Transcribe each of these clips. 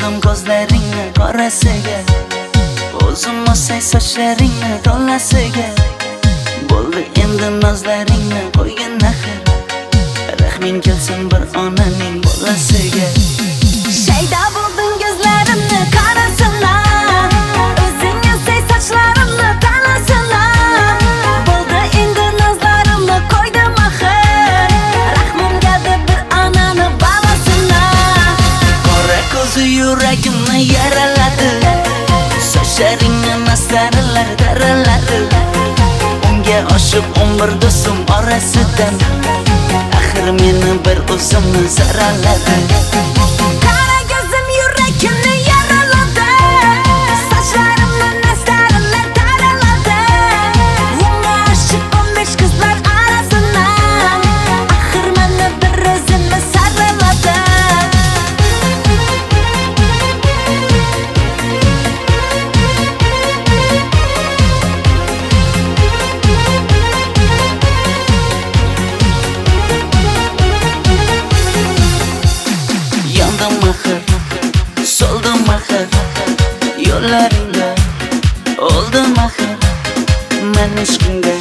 Soldim ko'zlaringni qorasiga, o'zim osay sochlaringni tolasiga. Bo'ldi endi nozlaringni qo'ygin axir, rahming kelsin bir onaning bolasiga. Shayda bo'lding ko'zlarimni qarasana, o'zing osay sochlarimni talasana. Bo'ldi endi nozlarimni qo'ydim axir, rahmim keldi bir onani bolasina. Qora ko'zi yuragimni yaraladi, sochlaringni mastarlar taraladi. Unga oshib 11 do'stim orasidan, axir meni bir o'zimni zaraladi. Qara ko'zim yuragimni yaraladi, sochlarimni mastarlar taraladi. Unga oshib 15 qizlar orasidan, axir meni bir o'zimni saraladi. Soldim axir yo'llaringga, oldim axir men ishqingga,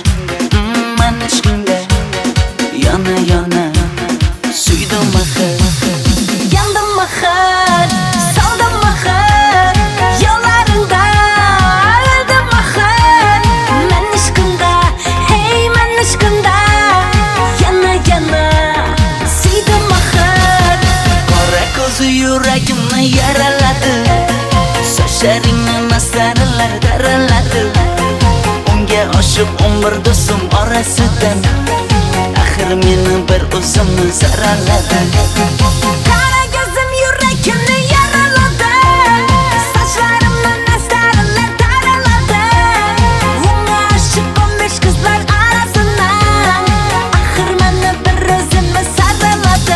yana yana suydim axir. Yandım axir, soldim axir yo'llaringda, oldim axir men ishqingda, hey men ishqingda, yana yana suydim axir. Qora ko'zi yuragimni yaraladi, sochlaringni mastarlar taraladi. Unga oshib 11 do'stim orasidan, axir meni bir o'zimni zaraladi. Qara ko'zim yuragimni yaraladi, sochlarimni mastarlar taraladi. Unga oshib 15 qizlar orasidan, axir meni bir o'zimni saraladi.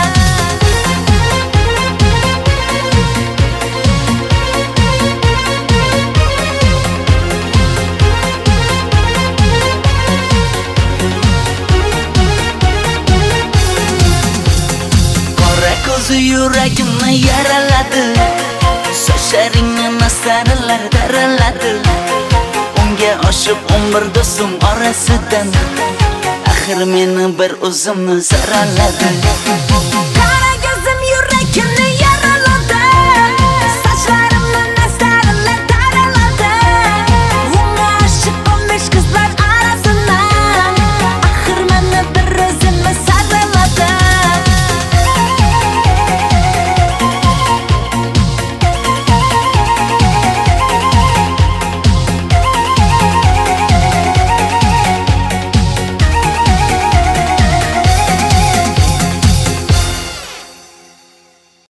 Ko'zi yuragimni yaraladi, sochlaringni mastarlar taraladi. Unga oshib 11 do'stim orasidan, axir meni bir o'zimni zaraladi.